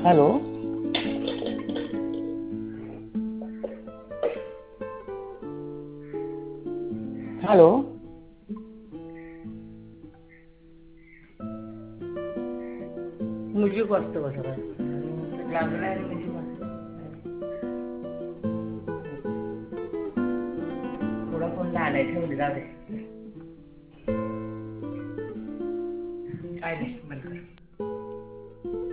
Hello. Hello. Music वाजतं का सगळं लागलं आहे म्युझिक थोडा फोन झालाय ठेवले जाऊ दे काय नाही बंद कर.